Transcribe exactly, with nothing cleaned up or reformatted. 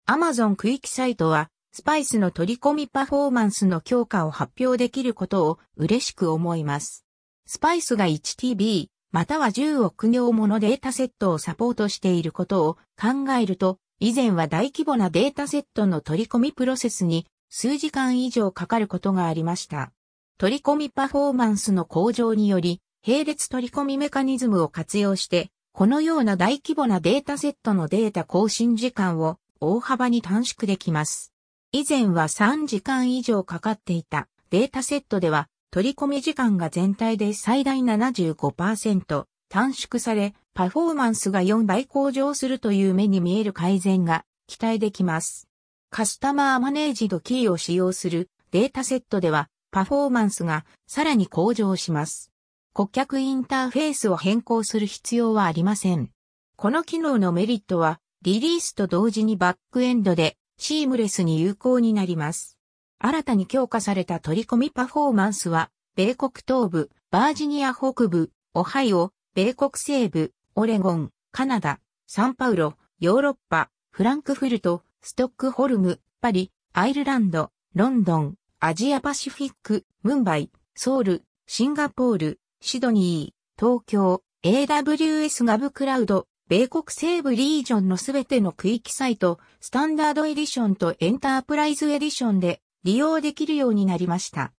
Amazon 区域サイトは、スパイスの取り込みパフォーマンスの強化を発表できることを嬉しく思います。スパイスが いちティービー またはじゅうおく行ものデータセットをサポートしていることを考えると、以前は大規模なデータセットの取り込みプロセスに数時間以上かかることがありました。取り込みパフォーマンスの向上により、並列取り込みメカニズムを活用して、このような大規模なデータセットのデータ更新時間を大幅に短縮できます。以前はさんじかん以上かかっていたデータセットでは取り込み時間が全体で最大 ななじゅうごパーセント 短縮されパフォーマンスがよんばい向上するという目に見える改善が期待できます。カスタマーマネージドキーを使用するデータセットではパフォーマンスがさらに向上します。顧客インターフェースを変更する必要はありません。この機能のメリットはリリースと同時にバックエンドでシームレスに有効になります。新たに強化された取り込みパフォーマンスは、米国東部、バージニア北部、オハイオ、米国西部、オレゴン、カナダ、サンパウロ、ヨーロッパ、フランクフルト、ストックホルム、パリ、アイルランド、ロンドン、アジアパシフィック、ムンバイ、ソウル、シンガポール、シドニー、東京、エーダブリューエス ガブクラウド、米国西部リージョンのすべての区域サイト、スタンダードエディションとエンタープライズエディションで利用できるようになりました。